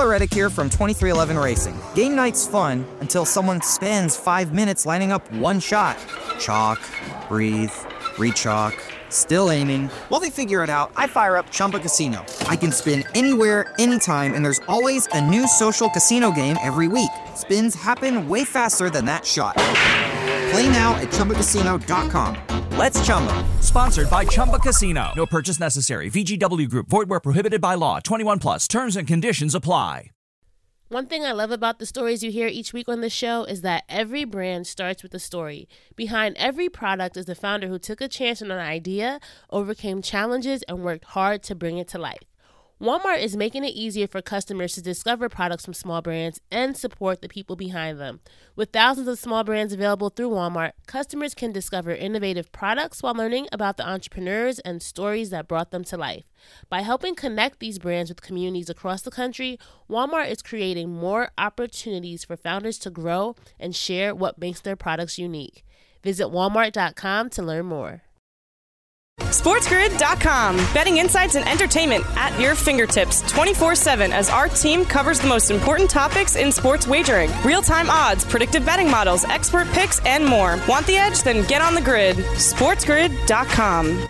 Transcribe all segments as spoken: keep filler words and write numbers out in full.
Reddick here from twenty-three eleven Racing. Game night's fun until someone spends five minutes lining up one shot. Chalk, breathe, re-chalk, still aiming. While they figure it out, I fire up Chumba Casino. I can spin anywhere, anytime, and there's always a new social casino game every week. Spins happen way faster than that shot. Play now at Chumba Casino dot com. Let's Chumba. Sponsored by Chumba Casino. No purchase necessary. V G W Group. Void where prohibited by law. twenty-one plus. Terms and conditions apply. One thing I love about the stories you hear each week on the show is that every brand starts with a story. Behind every product is the founder who took a chance on an idea, overcame challenges, and worked hard to bring it to life. Walmart is making it easier for customers to discover products from small brands and support the people behind them. With thousands of small brands available through Walmart, customers can discover innovative products while learning about the entrepreneurs and stories that brought them to life. By helping connect these brands with communities across the country, Walmart is creating more opportunities for founders to grow and share what makes their products unique. Visit walmart dot com to learn more. SportsGrid dot com. Betting insights and entertainment at your fingertips twenty-four seven as our team covers the most important topics in sports wagering. Real-time odds, predictive betting models, expert picks, and more. Want the edge? Then get on the grid. SportsGrid dot com.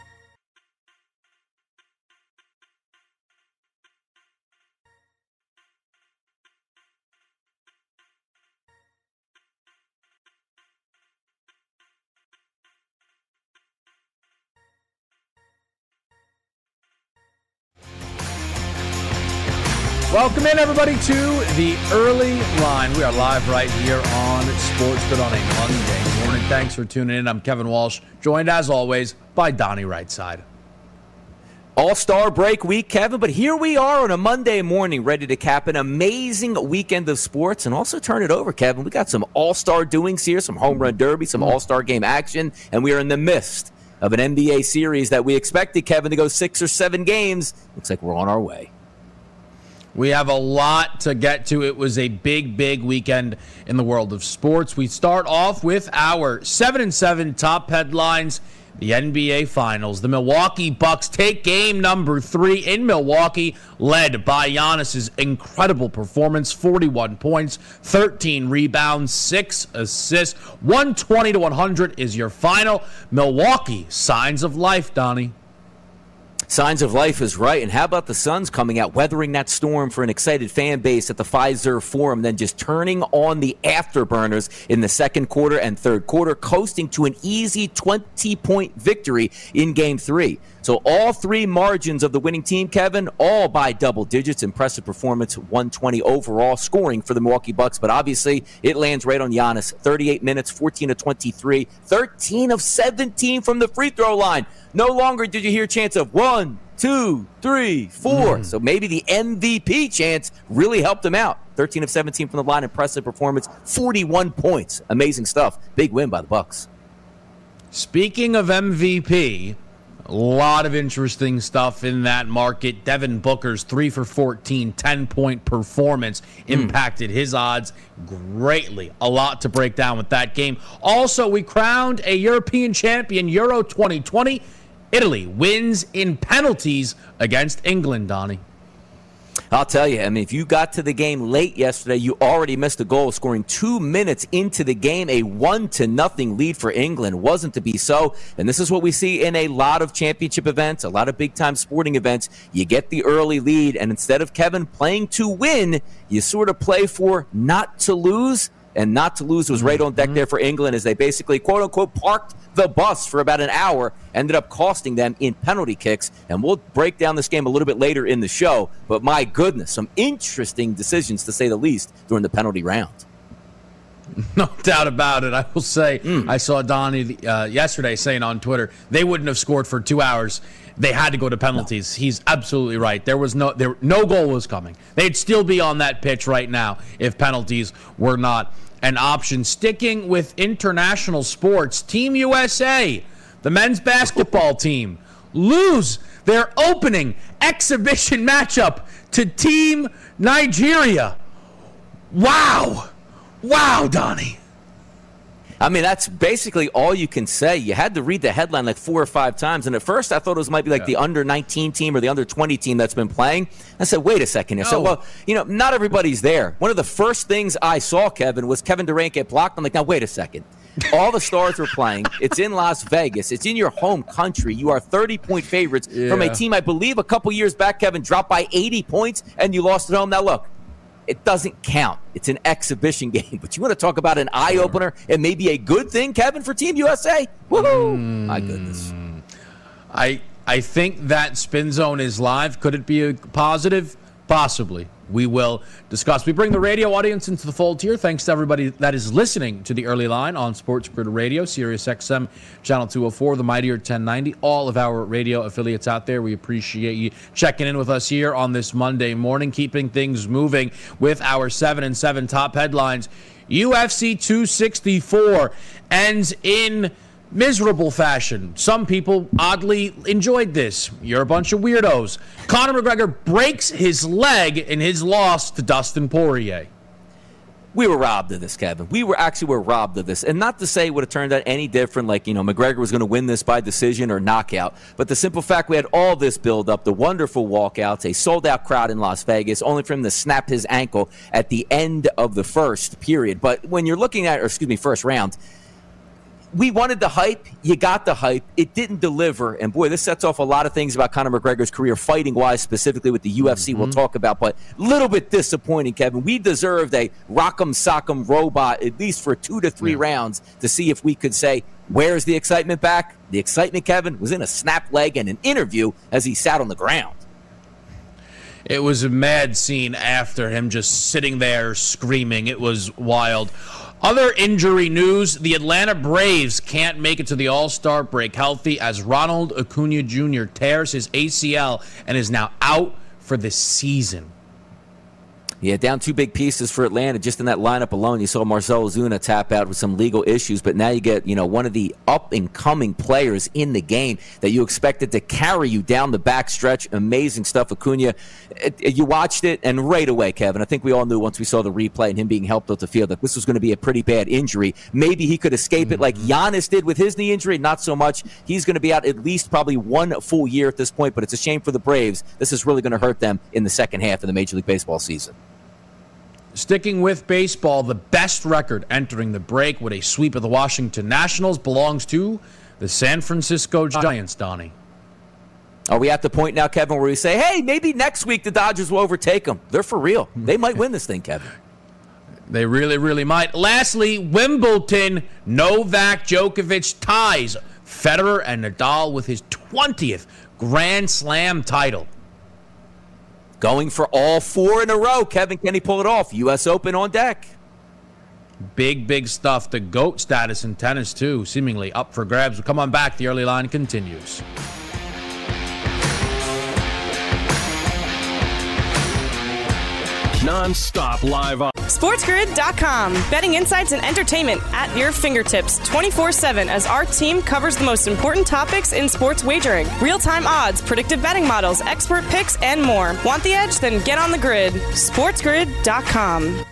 Welcome in, everybody, to the early line. We are live right here on SportsGrid on a Monday morning. Thanks for tuning in. I'm Kevin Walsh, joined as always by Donnie Rightside. All-Star break week, Kevin, but here we are on a Monday morning ready to cap an amazing weekend of sports and also turn it over, Kevin. We got some All-Star doings here, some home run derby, some All-Star game action, and we are in the midst of an N B A series that we expected, Kevin, to go six or seven games. Looks like we're on our way. We have a lot to get to. It was a big, big weekend in the world of sports. We start off with our seven and seven top headlines. The N B A Finals. The Milwaukee Bucks take game number three in Milwaukee, led by Giannis's incredible performance, forty-one points, thirteen rebounds, six assists. one twenty to one hundred is your final. Milwaukee, signs of life, Donnie. Signs of life is right. And how about the Suns coming out, weathering that storm for an excited fan base at the Fiserv Forum, then just turning on the afterburners in the second quarter and third quarter, coasting to an easy twenty-point victory in Game three. So all three margins of the winning team, Kevin, all by double digits. Impressive performance, one twenty overall scoring for the Milwaukee Bucks. But obviously, it lands right on Giannis. thirty-eight minutes, fourteen of twenty-three, thirteen of seventeen from the free throw line. No longer did you hear chants of one, two, three, four. Mm. So maybe the M V P chants really helped him out. thirteen of seventeen from the line. Impressive performance. forty-one points. Amazing stuff. Big win by the Bucks. Speaking of M V P, a lot of interesting stuff in that market. Devin Booker's three for fourteen, ten-point performance impacted mm. his odds greatly. A lot to break down with that game. Also, we crowned a European champion, Euro twenty twenty. Italy wins in penalties against England, Donnie. I'll tell you, I mean, if you got to the game late yesterday, you already missed a goal, scoring two minutes into the game. A one to nothing lead for England wasn't to be so. And this is what we see in a lot of championship events, a lot of big-time sporting events. You get the early lead, and instead of Kevin playing to win, you sort of play for not to lose. And not to lose was right on deck there for England as they basically, quote-unquote, parked the bus for about an hour, ended up costing them in penalty kicks. And we'll break down this game a little bit later in the show. But my goodness, some interesting decisions, to say the least, during the penalty round. No doubt about it. I will say, Mm. I saw Donnie uh, yesterday saying on Twitter, they wouldn't have scored for two hours. They had to go to penalties. No. He's absolutely right. There was no there no goal was coming. They'd still be on that pitch right now if penalties were not an option. Sticking with international sports, Team U S A, the men's basketball team, lose their opening exhibition matchup to Team Nigeria. Wow. Wow, Donnie. I mean, that's basically all you can say. You had to read the headline like four or five times. And at first, I thought it was might be like yeah. the under nineteen team or the under twenty team that's been playing. I said, wait a second here. No. So, well, you know, not everybody's there. One of the first things I saw, Kevin, was Kevin Durant get blocked. I'm like, now, wait a second. All the stars were playing. It's in Las Vegas. It's in your home country. You are thirty-point favorites yeah. from a team, I believe, a couple years back, Kevin, dropped by eighty points, and you lost at home. Now, look. It doesn't count. It's an exhibition game. But you want to talk about an eye-opener and maybe a good thing, Kevin, for Team U S A? Woohoo! Mm, My goodness. I I think that Spin Zone is live. Could it be a positive? Possibly. We will discuss. We bring the radio audience into the fold here. Thanks to everybody that is listening to the early line on Sports Grid Radio, Sirius X M, Channel two oh four, the mightier ten ninety, all of our radio affiliates out there. We appreciate you checking in with us here on this Monday morning, keeping things moving with our seven and seven top headlines. U F C two sixty-four ends in miserable fashion. Some people oddly enjoyed this. You're a bunch of weirdos. Conor McGregor breaks his leg in his loss to Dustin Poirier. We were robbed of this, Kevin. We were actually were robbed of this. And not to say it would have turned out any different, like, you know, McGregor was going to win this by decision or knockout. But the simple fact we had all this build-up, the wonderful walkouts, a sold-out crowd in Las Vegas, only for him to snap his ankle at the end of the first period. But when you're looking at, or excuse me, first round, we wanted the hype. You got the hype. It didn't deliver. And, boy, this sets off a lot of things about Conor McGregor's career, fighting-wise, specifically with the U F C mm-hmm. we'll talk about. But a little bit disappointing, Kevin. We deserved a rock'em sock'em robot, at least for two to three yeah. rounds, to see if we could say, where's the excitement back? The excitement, Kevin, was in a snap leg and an interview as he sat on the ground. It was a mad scene after him just sitting there screaming. It was wild. Other injury news, the Atlanta Braves can't make it to the All-Star break healthy as Ronald Acuna Junior tears his A C L and is now out for the season. Yeah, down two big pieces for Atlanta. Just in that lineup alone, you saw Marcell Ozuna tap out with some legal issues, but now you get, you know, one of the up-and-coming players in the game that you expected to carry you down the back stretch. Amazing stuff, Acuna. It, it, you watched it, and right away, Kevin, I think we all knew once we saw the replay and him being helped off the field that this was going to be a pretty bad injury. Maybe he could escape mm-hmm. it like Giannis did with his knee injury. Not so much. He's going to be out at least probably one full year at this point, but it's a shame for the Braves. This is really going to hurt them in the second half of the Major League Baseball season. Sticking with baseball, the best record entering the break with a sweep of the Washington Nationals belongs to the San Francisco Giants, Donnie. Are we at the point now, Kevin, where we say, hey, maybe next week the Dodgers will overtake them? They're for real. They might win this thing, Kevin. They really, really might. Lastly, Wimbledon, Novak Djokovic ties Federer and Nadal with his twentieth Grand Slam title. Going for all four in a row. Kevin, can he pull it off? U S Open on deck. Big, big stuff. The GOAT status in tennis, too, seemingly up for grabs. We'll come on back. The early line continues. Non-stop live on SportsGrid dot com. Betting insights and entertainment at your fingertips twenty-four seven as our team covers the most important topics in sports wagering. Real-time odds, predictive betting models, expert picks, and more. Want the edge? Then get on the grid. SportsGrid dot com.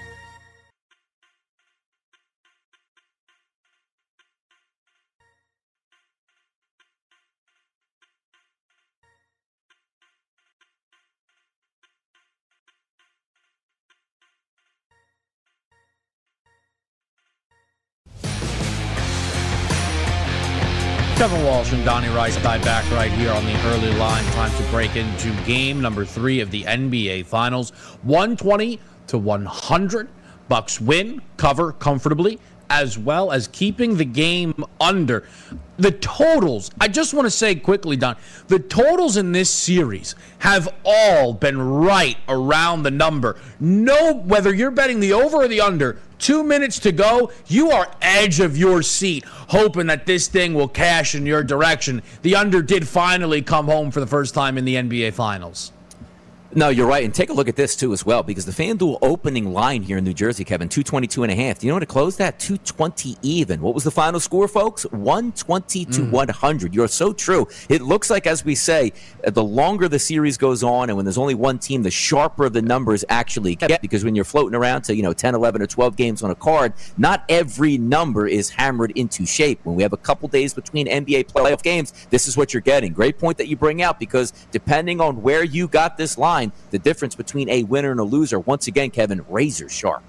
Kevin Walsh and Donnie Rice tied back right here on the early line. Time to break into game number three of the N B A Finals. one twenty to one hundred. Bucks win, cover comfortably, as well as keeping the game under. The totals, I just want to say quickly, Don, the totals in this series have all been right around the number. No, whether you're betting the over or the under, two minutes to go, you are edge of your seat, hoping that this thing will cash in your direction. The under did finally come home for the first time in the N B A Finals. No, you're right. And take a look at this, too, as well, because the FanDuel opening line here in New Jersey, Kevin, two twenty-two and a half. Do you know what it closed at? two twenty even. What was the final score, folks? one twenty to mm. one hundred. You're so true. It looks like, as we say, the longer the series goes on and when there's only one team, the sharper the numbers actually get, because when you're floating around to, you know, ten, eleven, or twelve games on a card, not every number is hammered into shape. When we have a couple days between N B A playoff games, this is what you're getting. Great point that you bring out, because depending on where you got this line, the difference between a winner and a loser, once again, Kevin, razor sharp.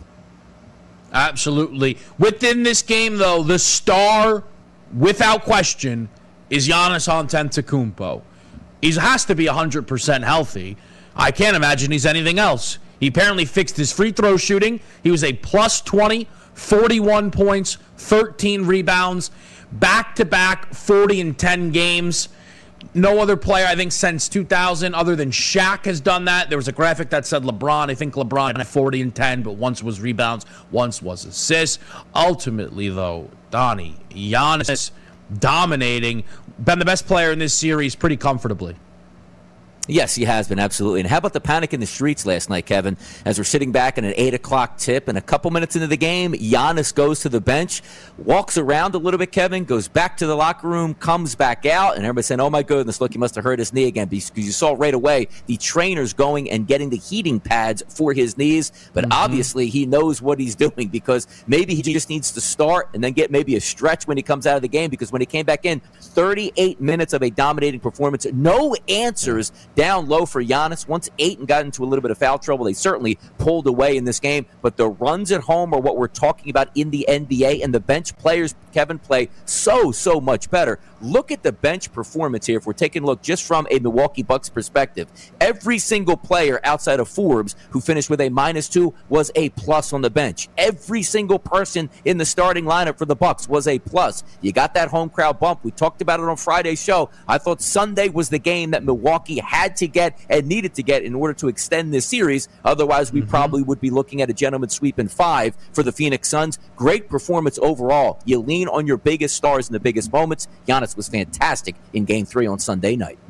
Absolutely. Within this game, though, the star, without question, is Giannis Antetokounmpo. He has to be one hundred percent healthy. I can't imagine he's anything else. He apparently fixed his free throw shooting. He was a plus twenty, forty-one points, thirteen rebounds, back-to-back forty and ten games. No other player, I think, since two thousand, other than Shaq, has done that. There was a graphic that said LeBron. I think LeBron had forty and ten, but once was rebounds, once was assists. Ultimately, though, Donnie, Giannis dominating, been the best player in this series pretty comfortably. Yes, he has been, absolutely. And how about the panic in the streets last night, Kevin? As we're sitting back in an eight o'clock tip, and a couple minutes into the game, Giannis goes to the bench, walks around a little bit, Kevin, goes back to the locker room, comes back out, and everybody's saying, oh, my goodness, look, he must have hurt his knee again, because you saw right away the trainers going and getting the heating pads for his knees. But mm-hmm. obviously he knows what he's doing, because maybe he just needs to start and then get maybe a stretch when he comes out of the game, because when he came back in, thirty-eight minutes of a dominating performance, no answers down low for Giannis. Once Ayton got into a little bit of foul trouble, they certainly pulled away in this game. But the runs at home are what we're talking about in the N B A, and the bench players, Kevin, play so, so much better. Look at the bench performance here. If we're taking a look just from a Milwaukee Bucks perspective, every single player outside of Forbes who finished with a minus two was a plus on the bench. Every single person in the starting lineup for the Bucks was a plus. You got that home crowd bump. We talked about it on Friday's show. I thought Sunday was the game that Milwaukee had to get and needed to get in order to extend this series. Otherwise, we mm-hmm. probably would be looking at a gentleman's sweep in five for the Phoenix Suns. Great performance overall. You lean on your biggest stars in the biggest moments. Giannis was fantastic in game three on Sunday night.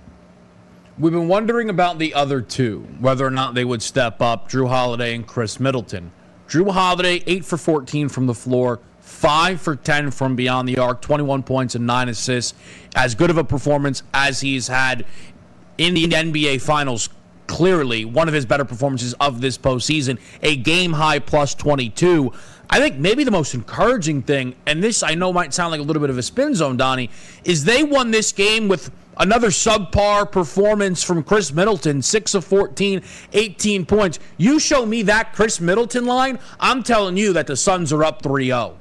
We've been wondering about the other two, whether or not they would step up, Jrue Holiday and Chris Middleton. Jrue Holiday, eight for fourteen from the floor, five for ten from beyond the arc, twenty-one points and nine assists. As good of a performance as he's had in the N B A Finals. Clearly, one of his better performances of this postseason, a game-high plus twenty-two. I think maybe the most encouraging thing, and this I know might sound like a little bit of a spin zone, Donnie, is they won this game with another subpar performance from Chris Middleton, six of fourteen, eighteen points. You show me that Chris Middleton line, I'm telling you that the Suns are up three oh.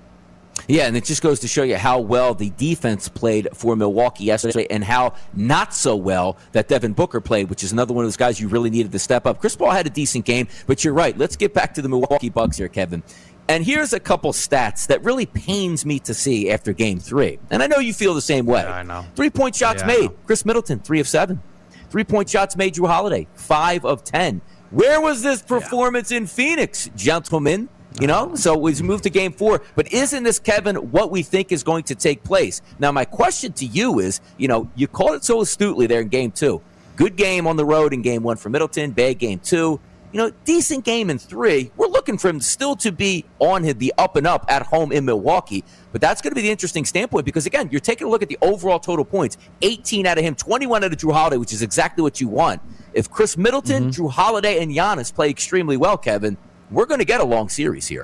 Yeah, and it just goes to show you how well the defense played for Milwaukee yesterday and how not so well that Devin Booker played, which is another one of those guys you really needed to step up. Chris Paul had a decent game, but you're right. Let's get back to the Milwaukee Bucks here, Kevin. And here's a couple stats that really pains me to see after game three. And I know you feel the same way. Yeah, I know. Three-point shots yeah, made. Chris Middleton, three of seven. Three-point shots made, Jrue Holiday, five of ten. Where was this performance yeah. in Phoenix, gentlemen? You know, so we move to game four. But isn't this, Kevin, what we think is going to take place? Now, my question to you is, you know, you called it so astutely there in game two. Good game on the road in game one for Middleton, bad game two. You know, decent game in three. We're looking for him still to be on the up and up at home in Milwaukee. But that's going to be the interesting standpoint because, again, you're taking a look at the overall total points. eighteen out of him, twenty-one out of Jrue Holiday, which is exactly what you want. If Chris Middleton, mm-hmm. Jrue Holiday, and Giannis play extremely well, Kevin, we're going to get a long series here.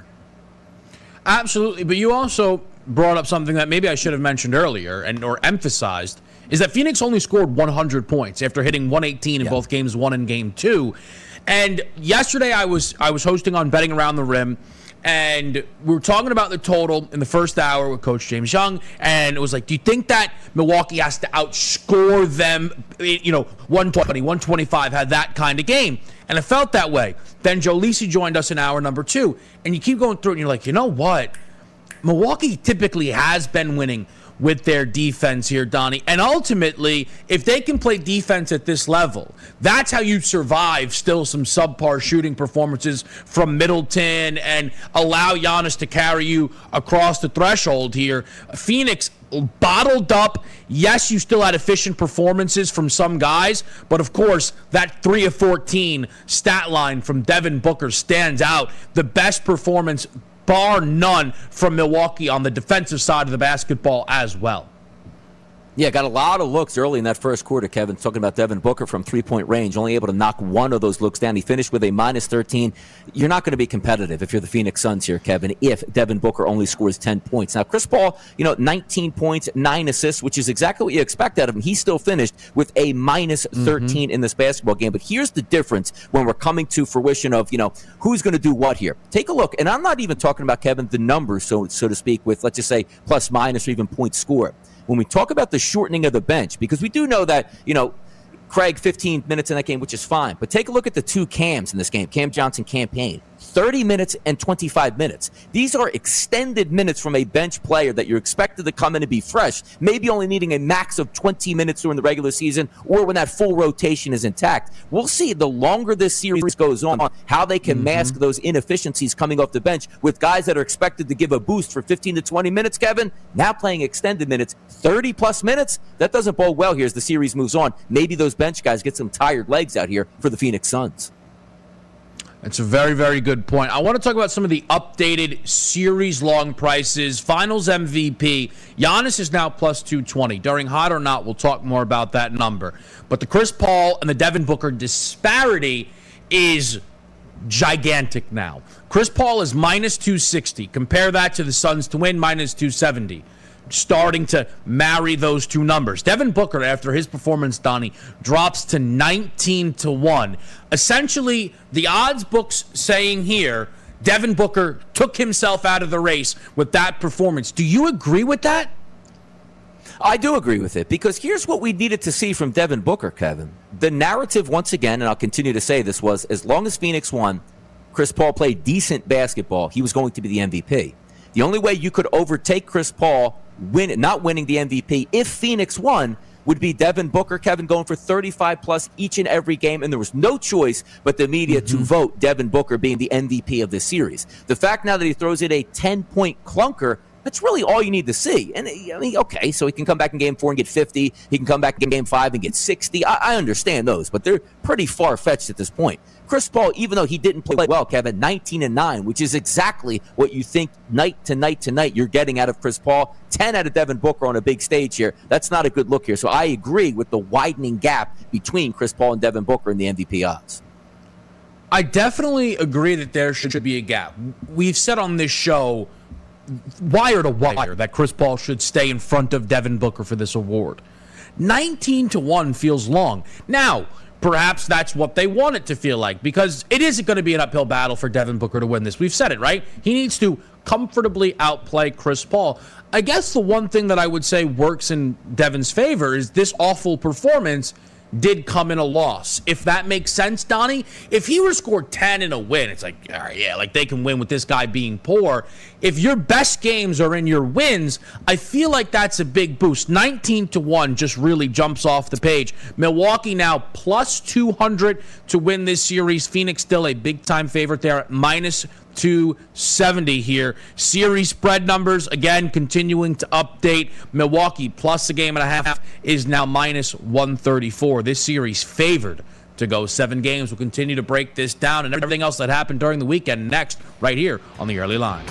Absolutely, but you also brought up something that maybe I should have mentioned earlier and or emphasized, is that Phoenix only scored one hundred points after hitting one eighteen in yeah. both games one and game two. And yesterday I was I was hosting on Betting Around the Rim, and we were talking about the total in the first hour with Coach James Young, and it was like, do you think that Milwaukee has to outscore them, you know, one twenty, one twenty-five, had that kind of game? And it felt that way. Then Joe Lisi joined us in hour number two, and you keep going through it, and you're like, you know what? Milwaukee typically has been winning with their defense here, Donnie. And ultimately, if they can play defense at this level, that's how you survive still some subpar shooting performances from Middleton and allow Giannis to carry you across the threshold here. Phoenix bottled up. Yes, you still had efficient performances from some guys, but of course, that three of fourteen stat line from Devin Booker stands out. The best performance, bar none, from Milwaukee on the defensive side of the basketball as well. Yeah, got a lot of looks early in that first quarter, Kevin. Talking about Devin Booker from three-point range, only able to knock one of those looks down. He finished with a minus thirteen. You're not going to be competitive if you're the Phoenix Suns here, Kevin, if Devin Booker only scores ten points. Now, Chris Paul, you know, nineteen points, nine assists, which is exactly what you expect out of him. He still finished with a minus thirteen mm-hmm. in this basketball game. But here's the difference when we're coming to fruition of, you know, who's going to do what here. Take a look, and I'm not even talking about, Kevin, the numbers, so so to speak, with, let's just say, plus, minus, or even point score. When we talk about the shortening of the bench, because we do know that, you know, Craig, fifteen minutes in that game, which is fine. But take a look at the two Cams in this game, Cam Johnson, Cam Payne. thirty minutes and twenty-five minutes. These are extended minutes from a bench player that you're expected to come in and be fresh, maybe only needing a max of twenty minutes during the regular season or when that full rotation is intact. We'll see the longer this series goes on, how they can mm-hmm. mask those inefficiencies coming off the bench with guys that are expected to give a boost for fifteen to twenty minutes, Kevin, now playing extended minutes, thirty plus minutes. That doesn't bode well here as the series moves on. Maybe those bench guys get some tired legs out here for the Phoenix Suns. That's a very, very good point. I want to talk about some of the updated series-long prices. Finals M V P, Giannis is now plus two twenty. During Hot or Not, we'll talk more about that number. But the Chris Paul and the Devin Booker disparity is gigantic now. Chris Paul is minus two sixty. Compare that to the Suns to win, minus two seventy. Starting to marry those two numbers. Devin Booker, after his performance, Donnie, drops to nineteen to one. Essentially, the odds books saying here, Devin Booker took himself out of the race with that performance. Do you agree with that? I do agree with it, because here's what we needed to see from Devin Booker, Kevin. The narrative, once again, and I'll continue to say this, was as long as Phoenix won, Chris Paul played decent basketball, he was going to be the M V P. The only way you could overtake Chris Paul win, not winning the M V P if Phoenix won would be Devin Booker, Kevin, going for thirty-five plus each and every game, and there was no choice but the media mm-hmm. to vote Devin Booker being the M V P of this series. The fact now that he throws in a ten-point clunker, that's really all you need to see. And, I mean, okay, so he can come back in game four and get fifty. He can come back in game five and get sixty. I, I understand those, but they're pretty far-fetched at this point. Chris Paul, even though he didn't play well, Kevin, nineteen and nine, which is exactly what you think night to night to night you're getting out of Chris Paul. ten out of Devin Booker on a big stage here. That's not a good look here. So I agree with the widening gap between Chris Paul and Devin Booker in the M V P odds. I definitely agree that there should be a gap. We've said on this show, wire to wire, that Chris Paul should stay in front of Devin Booker for this award. nineteen to one feels long. Now, perhaps that's what they want it to feel like, because it isn't going to be an uphill battle for Devin Booker to win this. We've said it, right? He needs to comfortably outplay Chris Paul. I guess the one thing that I would say works in Devin's favor is this awful performance did come in a loss. If that makes sense, Donnie, if he were to score ten in a win, it's like, all right, yeah, like they can win with this guy being poor. If your best games are in your wins, I feel like that's a big boost. nineteen to one just really jumps off the page. Milwaukee now plus two hundred to win this series. Phoenix still a big-time favorite there at minus two seventy here. Series spread numbers, again, continuing to update. Milwaukee plus a game and a half is now minus one thirty-four. This series favored to go seven games. We'll continue to break this down and everything else that happened during the weekend next, right here on the Early Line.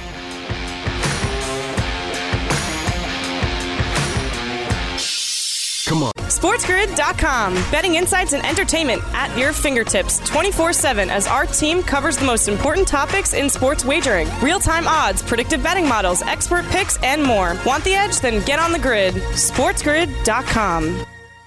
Come on. SportsGrid dot com. Betting insights and entertainment at your fingertips twenty-four seven as our team covers the most important topics in sports wagering. Real-time odds, predictive betting models, expert picks, and more. Want the edge? Then get on the grid. SportsGrid dot com.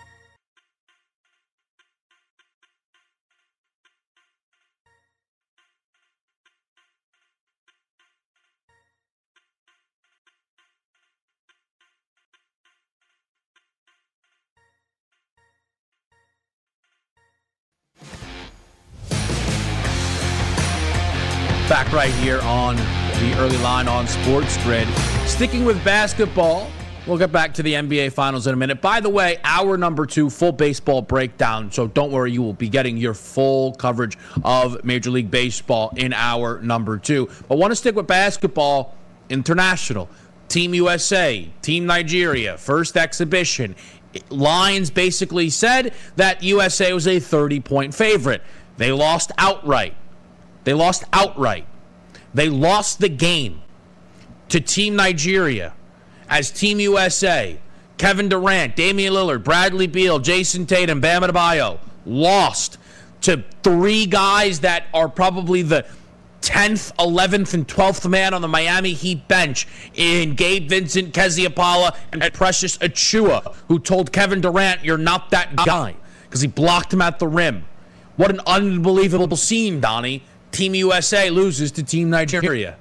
Back right here on the Early Line on Sports Grid. Sticking with basketball, We'll get back to the N B A Finals in a minute. By the way, hour number two, full baseball breakdown. So don't worry, you will be getting your full coverage of Major League Baseball in hour number two. But want to stick with basketball international. Team U S A, Team Nigeria, first exhibition. Lines basically said that U S A was a thirty-point favorite. They lost outright. They lost outright. They lost the game to Team Nigeria as Team U S A. Kevin Durant, Damian Lillard, Bradley Beal, Jason Tatum, Bam Adebayo lost to three guys that are probably the tenth, eleventh, and twelfth man on the Miami Heat bench in Gabe Vincent, Kezia Apala, and Precious Achiuwa, who told Kevin Durant, "You're not that guy," because he blocked him at the rim. What an unbelievable scene, Donnie. Team U S A loses to Team Nigeria.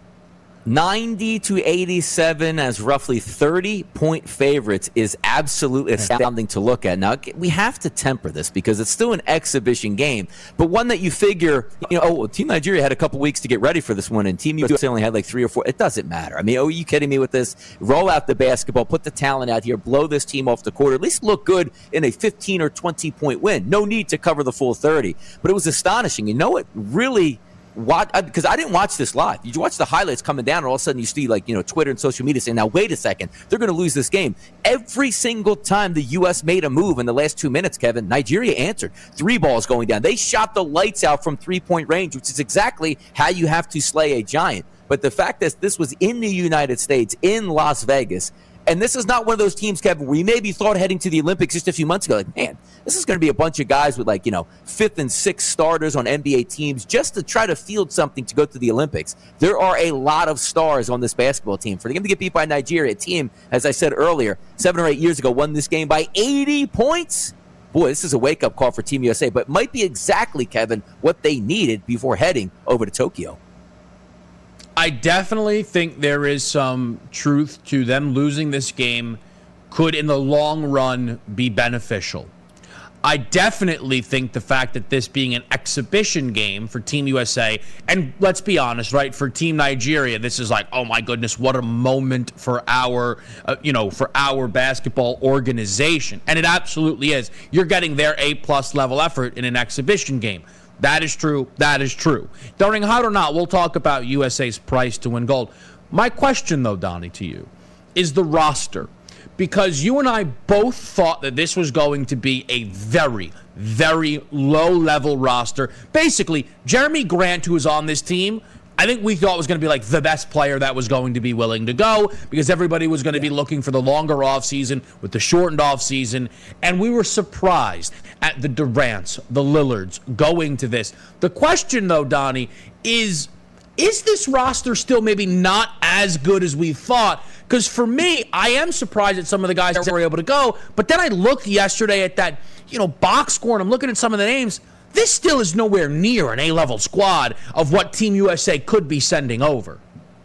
ninety to eighty-seven as roughly thirty-point favorites is absolutely astounding to look at. Now, we have to temper this because it's still an exhibition game, but one that you figure, you know, oh, well, Team Nigeria had a couple weeks to get ready for this one, and Team U S A only had like three or four. It doesn't matter. I mean, oh, are you kidding me with this? Roll out the basketball, put the talent out here, blow this team off the court, at least look good in a fifteen or twenty-point win. No need to cover the full thirty, but it was astonishing. You know what really... Because I didn't watch this live. You watch the highlights coming down, and all of a sudden you see, like, you know, Twitter and social media saying, now, wait a second, they're going to lose this game. Every single time the U S made a move in the last two minutes, Kevin, Nigeria answered. Three balls going down. They shot the lights out from three-point range, which is exactly how you have to slay a giant. But the fact that this was in the United States, in Las Vegas, and this is not one of those teams, Kevin, where you maybe thought heading to the Olympics just a few months ago, like, man, this is going to be a bunch of guys with, like, you know, fifth and sixth starters on N B A teams just to try to field something to go to the Olympics. There are a lot of stars on this basketball team. For them to get beat by Nigeria, a team, as I said earlier, seven or eight years ago, won this game by eighty points. Boy, this is a wake-up call for Team U S A, but it might be exactly, Kevin, what they needed before heading over to Tokyo. I definitely think there is some truth to them losing this game could, in the long run, be beneficial. I definitely think the fact that this being an exhibition game for Team U S A, and let's be honest, right, for Team Nigeria, this is like, oh my goodness, what a moment for our, uh, you know, for our basketball organization. And it absolutely is. You're getting their A-plus level effort in an exhibition game. That is true. That is true. During Hot or Not, we'll talk about U S A's price to win gold. My question, though, Donnie, to you, is the roster. Because you and I both thought that this was going to be a very, very low-level roster. Basically, Jeremy Grant, who is on this team, I think we thought was going to be like the best player that was going to be willing to go because everybody was going to be looking for the longer offseason with the shortened offseason. And we were surprised at the Durants, the Lillards going to this. The question, though, Donnie, is, is this roster still maybe not as good as we thought? Because for me, I am surprised at some of the guys that were able to go. But then I looked yesterday at that, you know, box score, and I'm looking at some of the names. This still is nowhere near an A-level squad of what Team U S A could be sending over.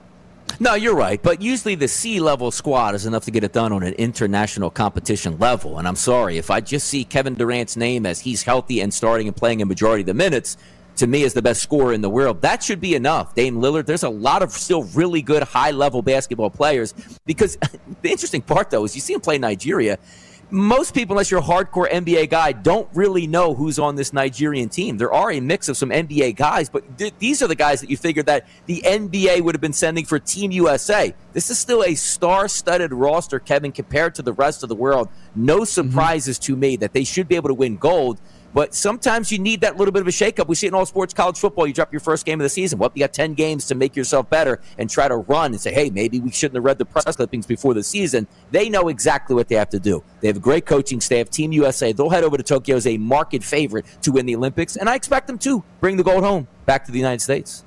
No, you're right, but usually the C-level squad is enough to get it done on an international competition level. And I'm sorry, if I just see Kevin Durant's name as he's healthy and starting and playing a majority of the minutes, to me as the best scorer in the world, that should be enough. Dame Lillard, there's a lot of still really good high-level basketball players because the interesting part, though, is you see him play Nigeria. Most people, unless you're a hardcore N B A guy, don't really know who's on this Nigerian team. There are a mix of some N B A guys, but th- these are the guys that you figured that the N B A would have been sending for Team U S A. This is still a star-studded roster, Kevin, compared to the rest of the world. No surprises mm-hmm. to me that they should be able to win gold. But sometimes you need that little bit of a shakeup. We see it in all sports, college football. You drop your first game of the season. Well, you got ten games to make yourself better and try to run and say, hey, maybe we shouldn't have read the press clippings before the season. They know exactly what they have to do. They have a great coaching staff. Team U S A, they'll head over to Tokyo as a market favorite to win the Olympics. And I expect them to bring the gold home back to the United States.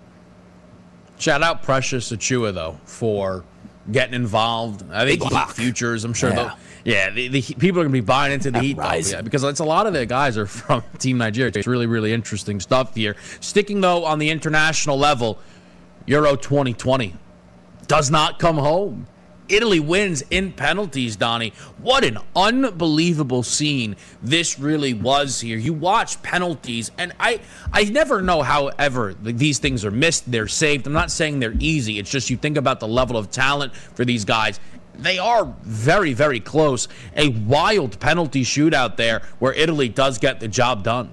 Shout out Precious Achiuwa, though, for getting involved. I think Heat futures, I'm sure. Yeah, yeah the, the people are going to be buying into the Heat, though, yeah, because it's a lot of the guys are from Team Nigeria. It's really, really interesting stuff here. Sticking, though, on the international level, Euro twenty twenty does not come home. Italy wins in penalties, Donnie. What an unbelievable scene this really was here. You watch penalties, and I I never know how ever these things are missed. They're saved. I'm not saying they're easy. It's just you think about the level of talent for these guys. they are very, very close. A wild penalty shootout there where Italy does get the job done.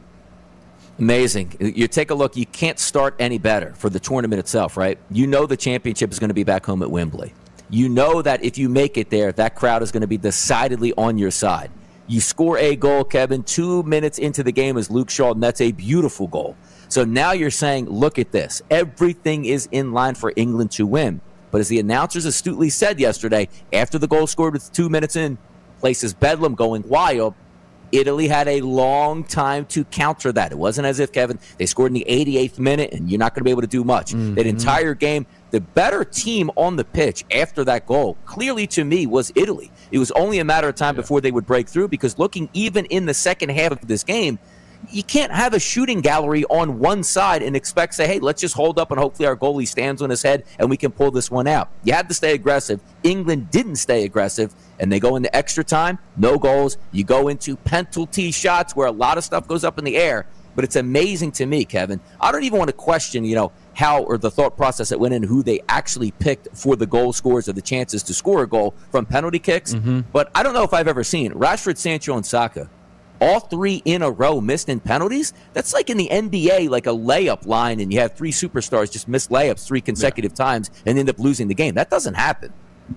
Amazing. You take a look, you can't start any better for the tournament itself, right? You know the championship is going to be back home at Wembley. You know that if you make it there, that crowd is going to be decidedly on your side. You score a goal, Kevin, two minutes into the game as Luke Shaw nets a beautiful goal. So now you're saying, look at this. Everything is in line for England to win. But as the announcers astutely said yesterday, after the goal scored with two minutes in, places Bedlam going wild, Italy had a long time to counter that. It wasn't as if, Kevin, they scored in the eighty-eighth minute and you're not going to be able to do much. Mm-hmm. That entire game, the better team on the pitch after that goal, clearly to me, was Italy. It was only a matter of time yeah. before they would break through, because looking even in the second half of this game, you can't have a shooting gallery on one side and expect, say, hey, let's just hold up and hopefully our goalie stands on his head and we can pull this one out. You had to stay aggressive. England didn't stay aggressive, and they go into extra time, no goals. You go into penalty shots where a lot of stuff goes up in the air. But it's amazing to me, Kevin. I don't even want to question, you know, how or the thought process that went in, who they actually picked for the goal scores or the chances to score a goal from penalty kicks. Mm-hmm. But I don't know if I've ever seen Rashford, Sancho, and Saka, all three in a row missed in penalties. That's like in the N B A, like a layup line, and you have three superstars just miss layups three consecutive yeah. times and end up losing the game. That doesn't happen.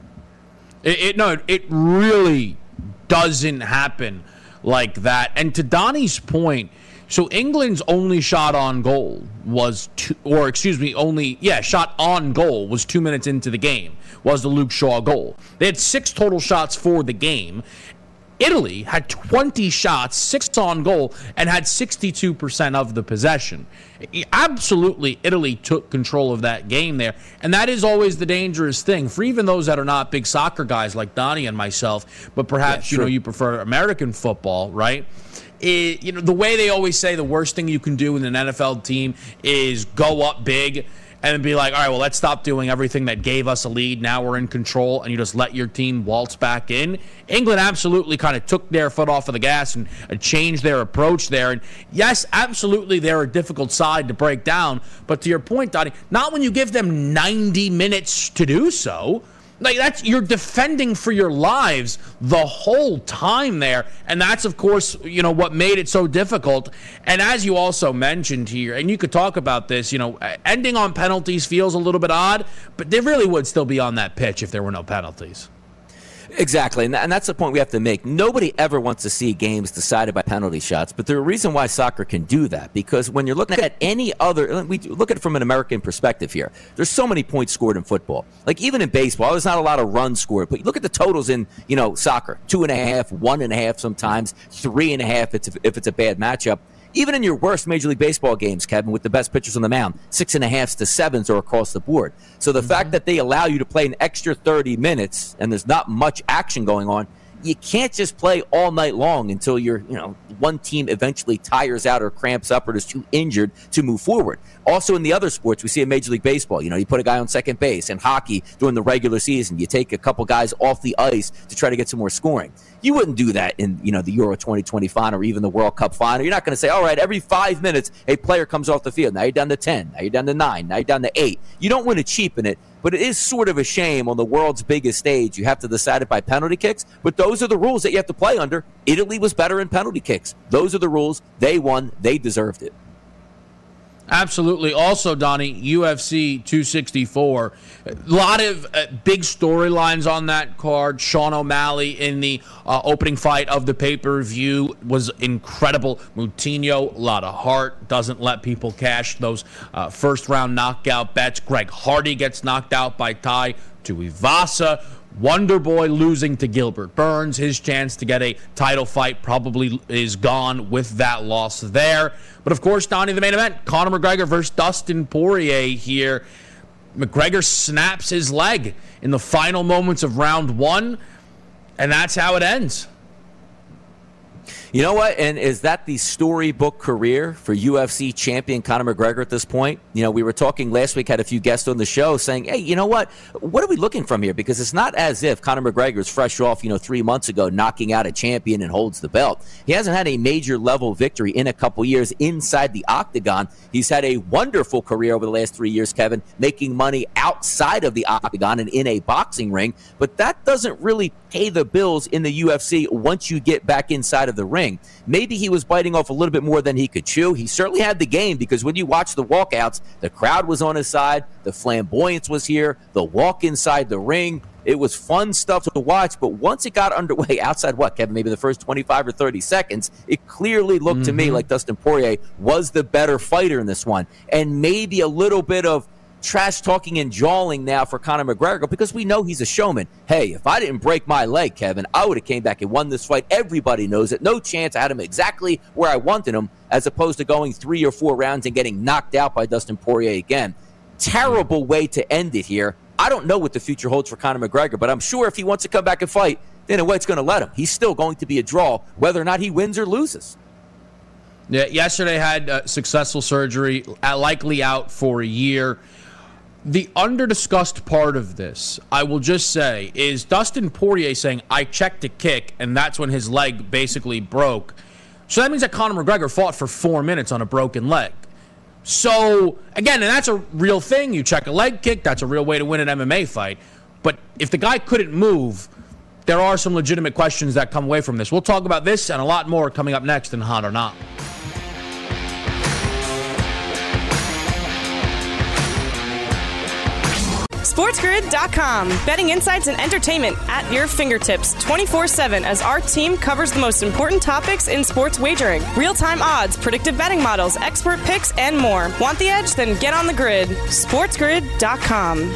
It, it no, it really doesn't happen like that. And to Donnie's point, so England's only shot on goal was two, or excuse me, only yeah, shot on goal was two minutes into the game, was the Luke Shaw goal. They had six total shots for the game. Italy had twenty shots, six on goal, and had sixty-two percent of the possession. Absolutely, Italy took control of that game there, and that is always the dangerous thing for even those that are not big soccer guys like Donnie and myself, but perhaps yeah, you know you prefer American football, right? It, you know, the way they always say the worst thing you can do in an N F L team is go up big and be like, all right, well, let's stop doing everything that gave us a lead. Now we're in control, and you just let your team waltz back in. England absolutely kind of took their foot off of the gas and uh, changed their approach there. And yes, absolutely, they're a difficult side to break down. But to your point, Donnie, not when you give them ninety minutes to do so. Like, that's, you're defending for your lives the whole time there. And that's, of course, you know, what made it so difficult. And as you also mentioned here, and you could talk about this, you know, ending on penalties feels a little bit odd, but they really would still be on that pitch if there were no penalties. Exactly, and that's the point we have to make. Nobody ever wants to see games decided by penalty shots, but there's a reason why soccer can do that, because when you're looking at any other, we look at it from an American perspective here, there's so many points scored in football. Like even in baseball, there's not a lot of runs scored, but you look at the totals in, you know, soccer, two and a half, one and a half sometimes, three and a half if it's a bad matchup. Even in your worst Major League Baseball games, Kevin, with the best pitchers on the mound, six and a halves to sevens are across the board. So the mm-hmm. fact that they allow you to play an extra thirty minutes and there's not much action going on, you can't just play all night long until you're, you know, one team eventually tires out or cramps up or is too injured to move forward. Also in the other sports, we see in Major League Baseball, you know, you put a guy on second base. In hockey, during the regular season, you take a couple guys off the ice to try to get some more scoring. You wouldn't do that in, you know, the Euro twenty twenty final or even the World Cup final. You're not going to say, all right, every five minutes, a player comes off the field. Now you're down to ten. Now you're down to nine. Now you're down to eight. You don't want to cheapen it, but it is sort of a shame on the world's biggest stage. You have to decide it by penalty kicks, but those are the rules that you have to play under. Italy was better in penalty kicks. Those are the rules. They won. They deserved it. Absolutely. Also, Donnie, U F C two sixty-four. A lot of uh, big storylines on that card. Sean O'Malley in the uh, opening fight of the pay-per-view was incredible. Moutinho, a lot of heart, doesn't let people cash those uh, first-round knockout bets. Greg Hardy gets knocked out by Tai Tuivasa. Wonderboy losing to Gilbert Burns. His chance to get a title fight probably is gone with that loss there. But, of course, Donnie, the main event, Conor McGregor versus Dustin Poirier here. McGregor snaps his leg in the final moments of round one, and that's how it ends. You know what? And is that the storybook career for U F C champion Conor McGregor at this point? You know, we were talking last week, had a few guests on the show saying, hey, you know what? What are we looking from here? Because it's not as if Conor McGregor is fresh off, you know, three months ago, knocking out a champion and holds the belt. He hasn't had a major level victory in a couple years inside the octagon. He's had a wonderful career over the last three years, Kevin, making money outside of the octagon and in a boxing ring. But that doesn't really pay the bills in the U F C once you get back inside of the ring. Maybe he was biting off a little bit more than he could chew. He certainly had the game, because when you watch the walkouts, the crowd was on his side, the flamboyance was here, the walk inside the ring. It was fun stuff to watch, but once it got underway, outside what, Kevin, maybe the first twenty-five or thirty seconds, it clearly looked mm-hmm. to me like Dustin Poirier was the better fighter in this one. And maybe a little bit of trash talking and jawing now for Conor McGregor, because we know he's a showman. Hey, if I didn't break my leg, Kevin, I would have came back and won this fight. Everybody knows it. No chance. I had him exactly where I wanted him, as opposed to going three or four rounds and getting knocked out by Dustin Poirier again. Terrible way to end it here. I don't know what the future holds for Conor McGregor, but I'm sure if he wants to come back and fight, Dana White's going to let him. He's still going to be a draw, whether or not he wins or loses. Yeah, yesterday had uh, successful surgery, likely out for a year. The under-discussed part of this, I will just say, is Dustin Poirier saying, I checked a kick, and that's when his leg basically broke. So that means that Conor McGregor fought for four minutes on a broken leg. So, again, and that's a real thing. You check a leg kick, that's a real way to win an M M A fight. But if the guy couldn't move, there are some legitimate questions that come away from this. We'll talk about this and a lot more coming up next in Hot or Not. SportsGrid dot com. Betting insights and entertainment at your fingertips twenty-four seven as our team covers the most important topics in sports wagering. Real-time odds, predictive betting models, expert picks, and more. Want the edge? Then get on the grid. SportsGrid dot com.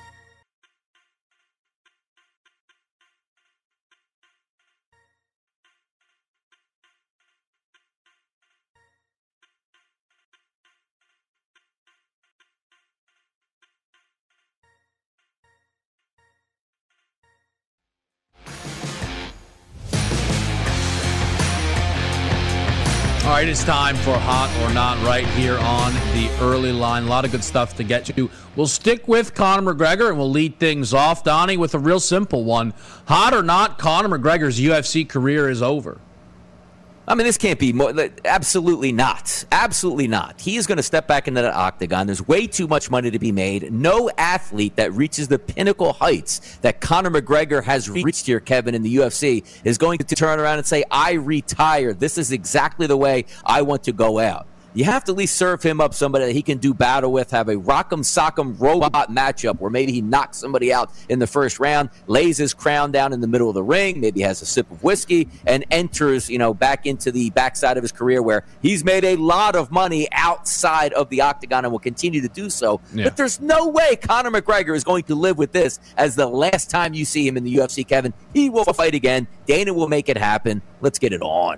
All right, it's time for Hot or Not right here on the early line. A lot of good stuff to get to. We'll stick with Conor McGregor, and we'll lead things off, Donnie, with a real simple one. Hot or not, Conor McGregor's U F C career is over. I mean, this can't be more. Absolutely not. Absolutely not. He is going to step back into the octagon. There's way too much money to be made. No athlete that reaches the pinnacle heights that Conor McGregor has reached here, Kevin, in the U F C, is going to turn around and say, I retire. This is exactly the way I want to go out. You have to at least serve him up somebody that he can do battle with, have a rock'em sock'em robot matchup where maybe he knocks somebody out in the first round, lays his crown down in the middle of the ring, maybe has a sip of whiskey, and enters, you know, back into the backside of his career where he's made a lot of money outside of the octagon and will continue to do so. Yeah. But there's no way Conor McGregor is going to live with this as the last time you see him in the U F C, Kevin. He will fight again. Dana will make it happen. Let's get it on.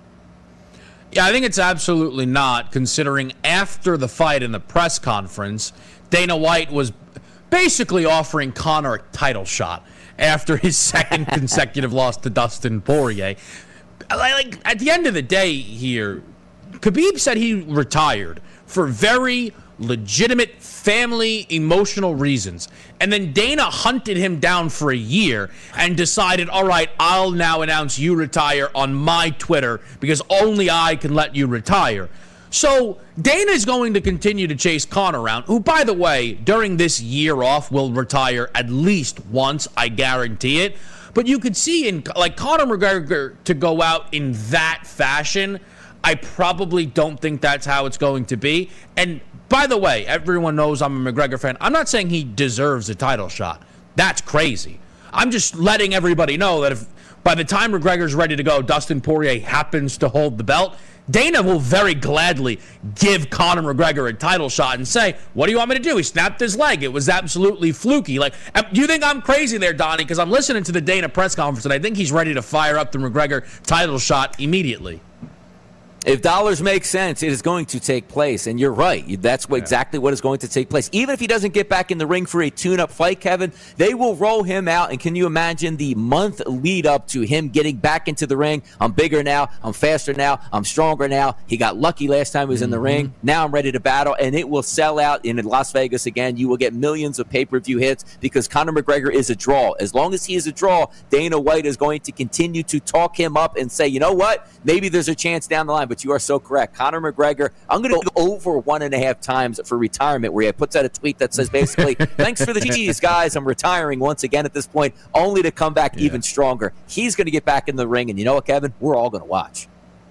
Yeah, I think it's absolutely not, considering after the fight in the press conference, Dana White was basically offering Conor a title shot after his second consecutive loss to Dustin Poirier. Like, at the end of the day here, Khabib said he retired for very legitimate family emotional reasons. And then Dana hunted him down for a year and decided, all right, I'll now announce you retire on my Twitter because only I can let you retire. So Dana's going to continue to chase Conor around, who, by the way, during this year off will retire at least once, I guarantee it. But you could see in like Conor McGregor to go out in that fashion, I probably don't think that's how it's going to be. And by the way, everyone knows I'm a McGregor fan. I'm not saying he deserves a title shot. That's crazy. I'm just letting everybody know that if by the time McGregor's ready to go, Dustin Poirier happens to hold the belt, Dana will very gladly give Conor McGregor a title shot and say, what do you want me to do? He snapped his leg. It was absolutely fluky. Like, do you think I'm crazy there, Donnie? Because I'm listening to the Dana press conference, and I think he's ready to fire up the McGregor title shot immediately. If dollars make sense, it is going to take place. And you're right. That's what, yeah. exactly what is going to take place. Even if he doesn't get back in the ring for a tune-up fight, Kevin, they will roll him out. And can you imagine the month lead up to him getting back into the ring? I'm bigger now. I'm faster now. I'm stronger now. He got lucky last time he was mm-hmm. in the ring. Now I'm ready to battle. And it will sell out in Las Vegas again. You will get millions of pay-per-view hits because Conor McGregor is a draw. As long as he is a draw, Dana White is going to continue to talk him up and say, you know what? Maybe there's a chance down the line. But you are so correct. Conor McGregor, I'm going to go over one and a half times for retirement, where he puts out a tweet that says basically, thanks for the cheese, guys. I'm retiring once again at this point, only to come back yeah. even stronger. He's going to get back in the ring. And you know what, Kevin? We're all going to watch.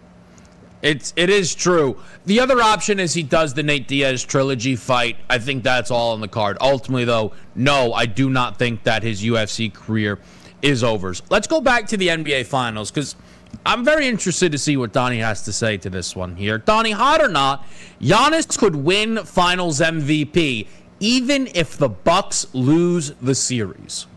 It's, it is true. The other option is he does the Nate Diaz trilogy fight. I think that's all on the card. Ultimately, though, no, I do not think that his U F C career is over. Let's go back to the N B A Finals, because I'm very interested to see what Donnie has to say to this one here. Donnie, hot or not, Giannis could win Finals M V P even if the Bucks lose the series.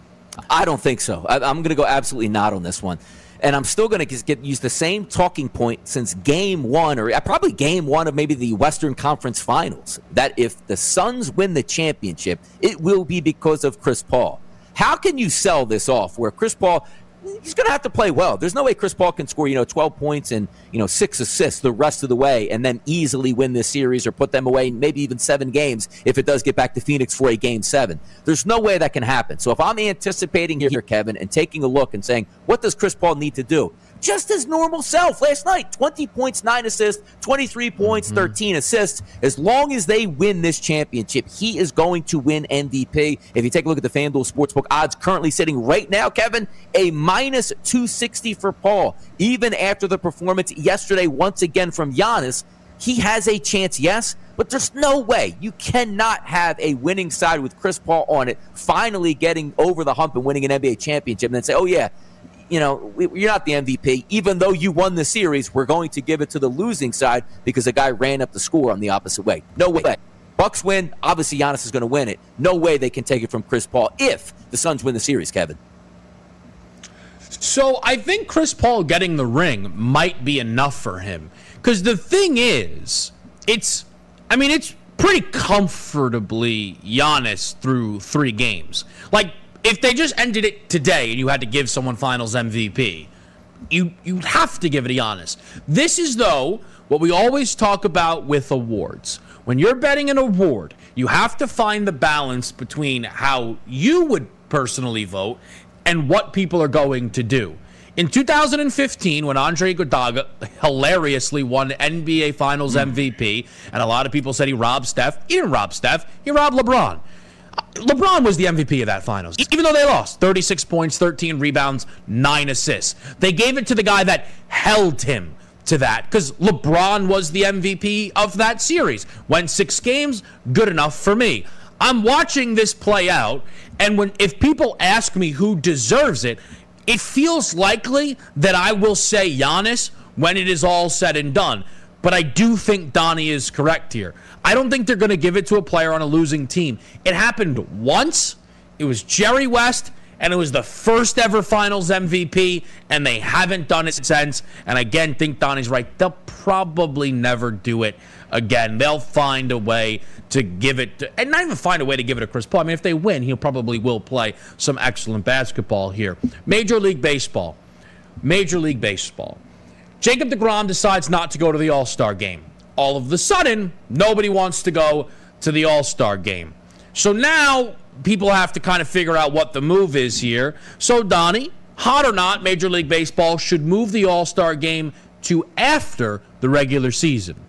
I don't think so. I, I'm going to go absolutely not on this one. And I'm still going to get use the same talking point since game one, or probably game one of maybe the Western Conference Finals, that if the Suns win the championship, it will be because of Chris Paul. How can you sell this off where Chris Paul, he's going to have to play well. There's no way Chris Paul can score, you know, twelve points and, you know, six assists the rest of the way and then easily win this series or put them away, maybe even seven games if it does get back to Phoenix for a game seven. There's no way that can happen. So if I'm anticipating here, Kevin, and taking a look and saying, what does Chris Paul need to do? Just his normal self. Last night, twenty points, nine assists, twenty-three points, mm-hmm. thirteen assists. As long as they win this championship, he is going to win M V P. If you take a look at the FanDuel Sportsbook odds currently sitting right now, Kevin, a minus two sixty for Paul. Even after the performance yesterday, once again from Giannis, he has a chance, yes, but there's no way. You cannot have a winning side with Chris Paul on it, finally getting over the hump and winning an N B A championship, and then say, oh, yeah, you know, you're not the M V P. Even though you won the series, we're going to give it to the losing side because a guy ran up the score on the opposite way. No way. Bucks win. Obviously, Giannis is going to win it. No way they can take it from Chris Paul if the Suns win the series, Kevin. So I think Chris Paul getting the ring might be enough for him. Because the thing is, it's, I mean, it's pretty comfortably Giannis through three games. Like, if they just ended it today and you had to give someone Finals M V P, you you have to give it to Giannis. This is, though, what we always talk about with awards. When you're betting an award, you have to find the balance between how you would personally vote and what people are going to do. In two thousand fifteen, when Andre Iguodala hilariously won N B A Finals M V P, and a lot of people said he robbed Steph, he didn't rob Steph, he robbed LeBron. LeBron was the M V P of that finals, even though they lost. thirty-six points, thirteen rebounds, nine assists. They gave it to the guy that held him to that because LeBron was the M V P of that series. Went six games, good enough for me. I'm watching this play out, and when if people ask me who deserves it, it feels likely that I will say Giannis when it is all said and done. But I do think Donnie is correct here. I don't think they're going to give it to a player on a losing team. It happened once. It was Jerry West, and it was the first ever Finals M V P, and they haven't done it since. And again, think Donnie's right. They'll probably never do it again. They'll find a way to give it to, and not even find a way to give it to Chris Paul. I mean, if they win, he probably will play some excellent basketball here. Major League Baseball. Major League Baseball. Jacob deGrom decides not to go to the All-Star game. All of a sudden, nobody wants to go to the All-Star game. So now people have to kind of figure out what the move is here. So, Donnie, hot or not, Major League Baseball should move the All-Star game to after the regular season.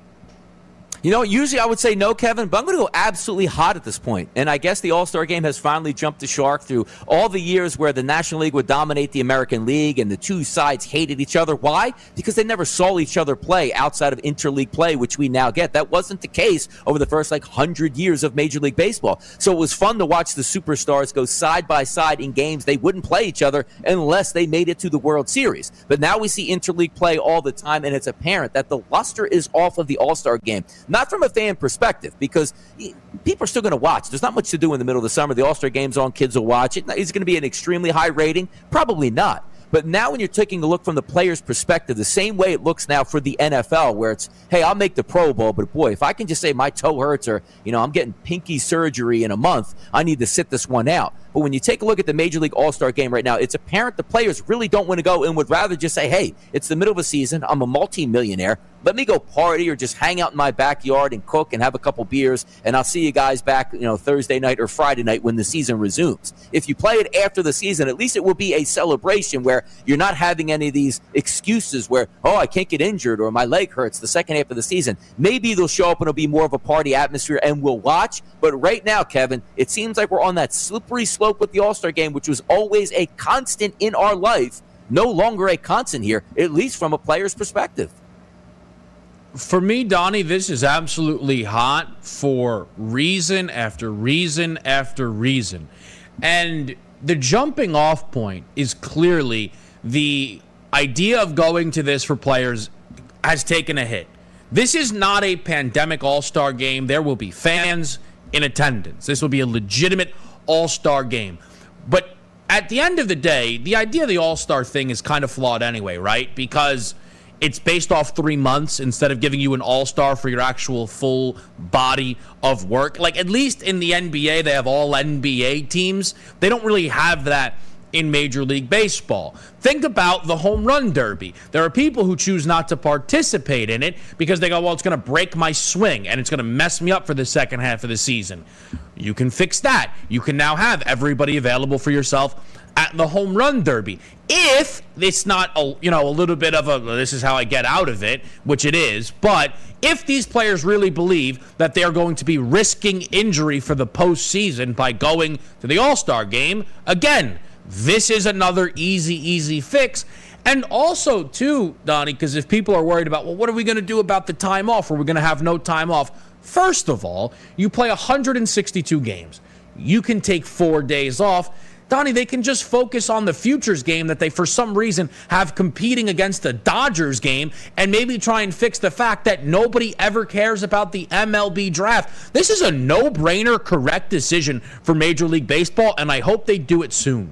You know, usually I would say no, Kevin, but I'm going to go absolutely hot at this point. And I guess the All-Star game has finally jumped the shark through all the years where the National League would dominate the American League and the two sides hated each other. Why? Because they never saw each other play outside of interleague play, which we now get. That wasn't the case over the first, like, one hundred years of Major League Baseball. So it was fun to watch the superstars go side by side in games. They wouldn't play each other unless they made it to the World Series. But now we see interleague play all the time, and it's apparent that the luster is off of the All-Star game. Not from a fan perspective, because people are still going to watch. There's not much to do in the middle of the summer. The All-Star game's on. Kids will watch it. Is it going to be an extremely high rating? Probably not. But now when you're taking a look from the player's perspective, the same way it looks now for the N F L, where it's, hey, I'll make the Pro Bowl, but boy, if I can just say my toe hurts or, you know, I'm getting pinky surgery in a month, I need to sit this one out. But when you take a look at the Major League All-Star Game right now, it's apparent the players really don't want to go and would rather just say, hey, it's the middle of a season. I'm a multi-millionaire. Let me go party or just hang out in my backyard and cook and have a couple beers, and I'll see you guys back, you know, Thursday night or Friday night when the season resumes. If you play it after the season, at least it will be a celebration where you're not having any of these excuses where, oh, I can't get injured or my leg hurts the second half of the season. Maybe they'll show up and it'll be more of a party atmosphere and we'll watch. But right now, Kevin, it seems like we're on that slippery slope with the All-Star Game, which was always a constant in our life, no longer a constant here, at least from a player's perspective. For me, Donnie, this is absolutely hot for reason after reason after reason. And the jumping off point is clearly the idea of going to this for players has taken a hit. This is not a pandemic all-star game. There will be fans in attendance. This will be a legitimate all-star game. But at the end of the day, the idea of the all-star thing is kind of flawed anyway, right? Because it's based off three months instead of giving you an all-star for your actual full body of work. Like, at least in the N B A, they have all N B A teams. They don't really have that in Major League Baseball. Think about the home run derby. There are people who choose not to participate in it because they go, well, it's going to break my swing and it's going to mess me up for the second half of the season. You can fix that. You can now have everybody available for yourself at the home run derby. If it's not a, you know, a little bit of a, this is how I get out of it, which it is, but if these players really believe that they're going to be risking injury for the postseason by going to the All-Star game, again, this is another easy, easy fix. And also, too, Donnie, because if people are worried about, well, what are we going to do about the time off? Are we going to have no time off? First of all, you play one hundred sixty-two games. You can take four days off. Donnie, they can just focus on the futures game that they, for some reason, have competing against the Dodgers game and maybe try and fix the fact that nobody ever cares about the M L B draft. This is a no-brainer, correct decision for Major League Baseball, and I hope they do it soon.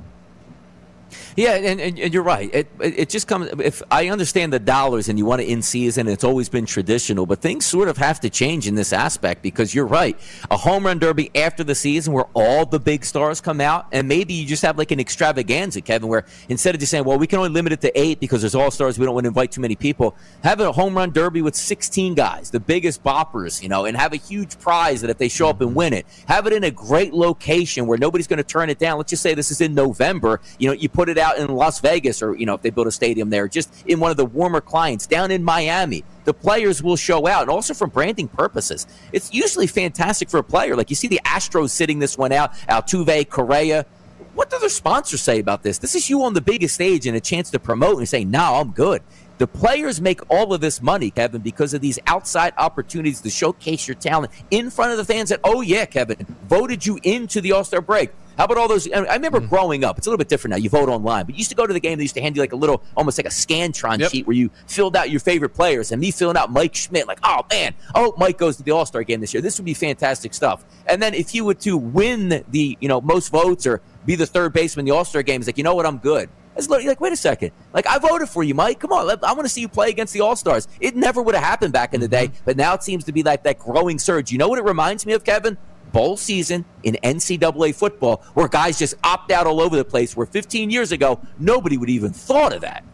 Yeah, and, and, and you're right. It it just comes. If I understand the dollars and you want to in season, it's always been traditional, but things sort of have to change in this aspect because you're right. A home run derby after the season where all the big stars come out, and maybe you just have like an extravaganza, Kevin, where instead of just saying, well, we can only limit it to eight because there's all stars, we don't want to invite too many people. Have a home run derby with sixteen guys, the biggest boppers, you know, and have a huge prize that if they show up and win it, have it in a great location where nobody's going to turn it down. Let's just say this is in November. You know, you put it out in Las Vegas or, you know, if they build a stadium there, just in one of the warmer climates down in Miami. The players will show out, and also for branding purposes. It's usually fantastic for a player. Like you see the Astros sitting this one out, Altuve, Correa. What do their sponsors say about this? This is you on the biggest stage and a chance to promote and say, no, I'm good. The players make all of this money, Kevin, because of these outside opportunities to showcase your talent in front of the fans that, oh, yeah, Kevin, voted you into the All-Star break. How about all those? I remember mm. growing up. It's a little bit different now. You vote online. But you used to go to the game. They used to hand you like a little, almost like a Scantron yep. sheet where you filled out your favorite players. And me filling out Mike Schmidt. Like, oh, man, I hope Mike goes to the All-Star game this year. This would be fantastic stuff. And then if you were to win the, you know, most votes or be the third baseman in the All-Star game, it's like, you know what, I'm good. It's like, wait a second. Like, I voted for you, Mike. Come on. I want to see you play against the All-Stars. It never would have happened back in the day. But now it seems to be like that growing surge. You know what it reminds me of, Kevin? Bowl season in N C double A football where guys just opt out all over the place where fifteen years ago, nobody would even thought of that.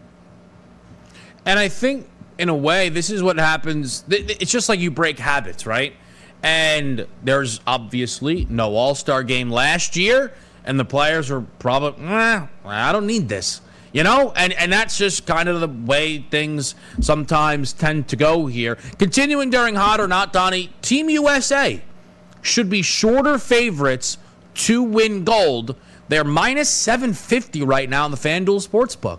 And I think, in a way, this is what happens. It's just like you break habits, right? And there's obviously no All-Star game last year, and the players are probably, eh, I don't need this. You know, and, and that's just kind of the way things sometimes tend to go here. Continuing during Hot or Not, Donnie, Team U S A should be shorter favorites to win gold. They're minus seven fifty right now in the FanDuel Sportsbook.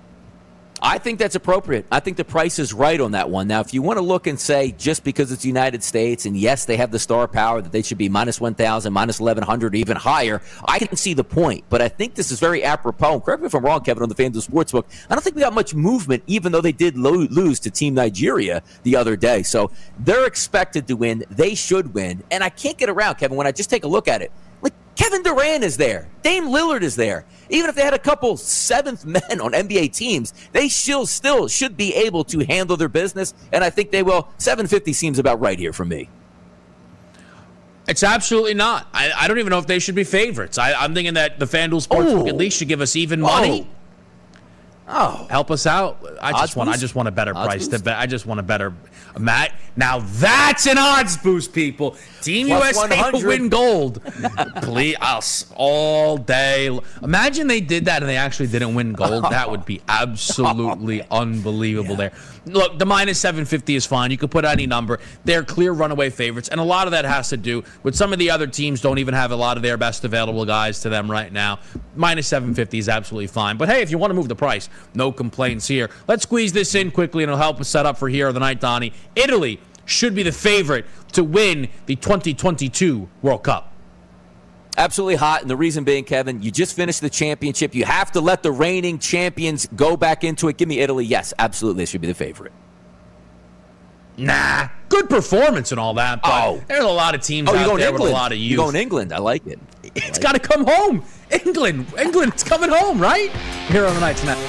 I think that's appropriate. I think the price is right on that one. Now, if you want to look and say just because it's the United States, and yes, they have the star power that they should be minus one thousand, minus eleven hundred, or even higher, I can see the point. But I think this is very apropos. And correct me if I'm wrong, Kevin, on the FanDuel Sportsbook. I don't think we got much movement, even though they did lo- lose to Team Nigeria the other day. So they're expected to win. They should win. And I can't get around, Kevin, when I just take a look at it. Like, Kevin Durant is there. Dame Lillard is there. Even if they had a couple seventh men on N B A teams, they still, still should be able to handle their business, and I think they will. seven fifty seems about right here for me. It's absolutely not. I, I don't even know if they should be favorites. I, I'm thinking that the FanDuel Sportsbook Oh. at least should give us even money. Oh. Help us out. I Odds just want. I boost? just want a better Odds price. To boost? bet. I just want a better. Matt. Now that's an odds boost, people. Team Plus U S A one will hundred. win gold. Please, us all day. Imagine they did that and they actually didn't win gold. That would be absolutely unbelievable. There. Look, the minus seven fifty is fine. You could put any number. They're clear runaway favorites, and a lot of that has to do with some of the other teams don't even have a lot of their best available guys to them right now. Minus seven fifty is absolutely fine. But hey, if you want to move the price, no complaints here. Let's squeeze this in quickly, and it'll help us set up for Hero of the Night, Donnie. Italy should be the favorite to win the twenty twenty-two World Cup. Absolutely hot, and the reason being, Kevin, you just finished the championship. You have to let the reigning champions go back into it. Give me Italy. Yes, absolutely, they should be the favorite. Nah, good performance and all that, but Oh. there's a lot of teams Oh, you're out going there with England. a lot of youth. You're going England. I like it. I It's like got to come home. England. England's coming home, right? Hero of the Night tonight.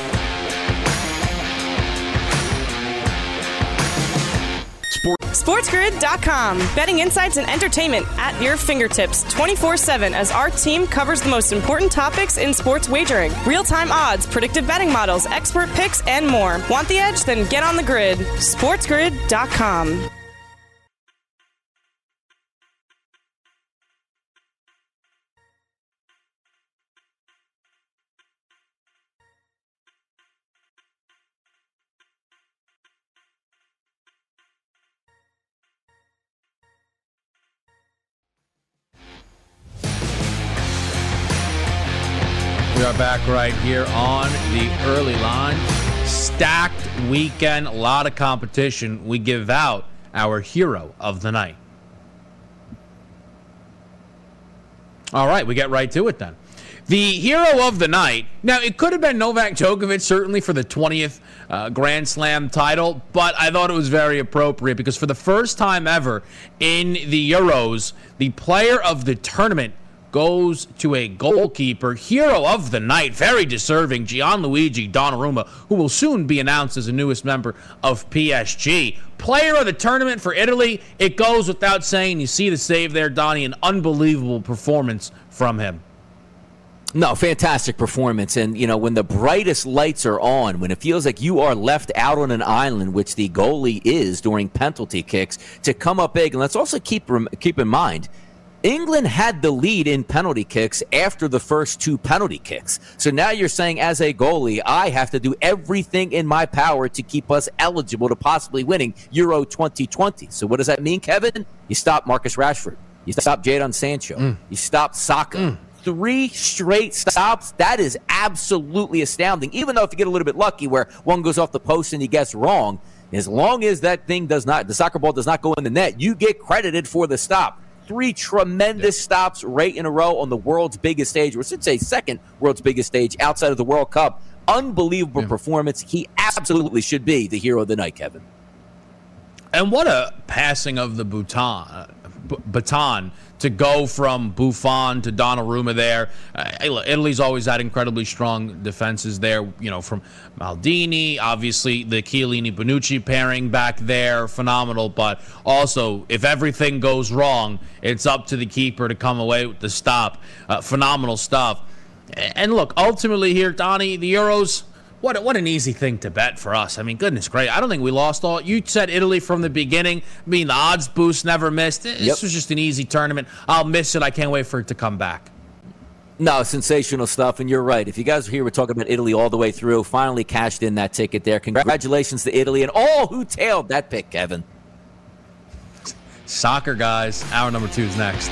SportsGrid dot com. Betting insights and entertainment at your fingertips twenty-four seven as our team covers the most important topics in sports wagering. Real-time odds, predictive betting models, expert picks, and more. Want the edge? Then get on the grid. SportsGrid dot com. We are back right here on the early line. Stacked weekend, a lot of competition. We give out our Hero of the Night. All right, we get right to it then. The Hero of the Night. Now, it could have been Novak Djokovic, certainly for the twentieth uh, Grand Slam title, but I thought it was very appropriate because for the first time ever in the Euros, the player of the tournament goes to a goalkeeper. Hero of the Night, very deserving, Gianluigi Donnarumma, who will soon be announced as the newest member of P S G. Player of the tournament for Italy, it goes without saying. You see the save there, Donnie, an unbelievable performance from him. No, fantastic performance. And, you know, when the brightest lights are on, when it feels like you are left out on an island, which the goalie is during penalty kicks, to come up big. And let's also keep keep in mind, England had the lead in penalty kicks after the first two penalty kicks. So now you're saying, as a goalie, I have to do everything in my power to keep us eligible to possibly winning Euro twenty twenty. So what does that mean, Kevin? You stop Marcus Rashford. You stop Jadon Sancho. Mm. You stop Saka. Mm. Three straight stops. That is absolutely astounding. Even though if you get a little bit lucky where one goes off the post and he gets wrong, as long as that thing does not, the soccer ball does not go in the net, you get credited for the stop. Three tremendous yeah. stops right in a row on the world's biggest stage, or I should say second world's biggest stage outside of the World Cup. Unbelievable yeah. performance. He absolutely should be the hero of the night, Kevin. And what a passing of the baton, uh, b- baton to go from Buffon to Donnarumma there. Uh, Italy's always had incredibly strong defenses there, you know, from Maldini, obviously the Chiellini-Bonucci pairing back there, phenomenal. But also, if everything goes wrong, it's up to the keeper to come away with the stop. Uh, phenomenal stuff. And look, ultimately here, Donnie, the Euros, What what an easy thing to bet for us. I mean, goodness great. I don't think we lost all. You said Italy from the beginning. I mean, the odds boost never missed. This yep. was just an easy tournament. I'll miss it. I can't wait for it to come back. No, sensational stuff, and you're right. If you guys are here, we're talking about Italy all the way through. Finally cashed in that ticket there. Congratulations to Italy and all who tailed that pick, Kevin. Soccer, guys. Hour number two is next.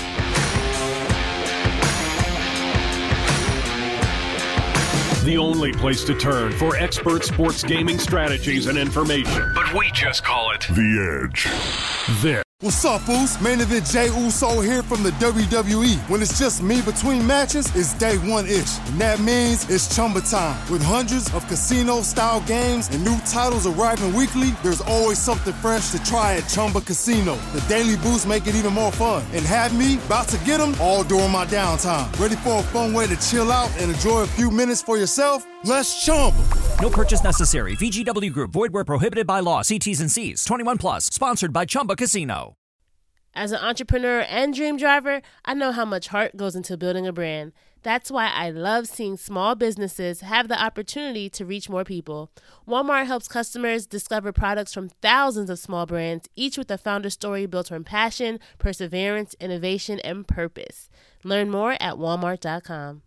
The only place to turn for expert sports gaming strategies and information. But we just call it The Edge. This What's up, Boost? Main Event Jey Uso here from the W W E. When it's just me between matches, it's day one-ish. And that means it's Chumba time. With hundreds of casino-style games and new titles arriving weekly, there's always something fresh to try at Chumba Casino. The Daily Boost make it even more fun. And have me about to get them all during my downtime. Ready for a fun way to chill out and enjoy a few minutes for yourself? Let's Chumba. No purchase necessary. V G W Group. Void where prohibited by law. See T's and C's. twenty-one plus. Sponsored by Chumba Casino. As an entrepreneur and dream driver, I know how much heart goes into building a brand. That's why I love seeing small businesses have the opportunity to reach more people. Walmart helps customers discover products from thousands of small brands, each with a founder story built from passion, perseverance, innovation, and purpose. Learn more at walmart dot com.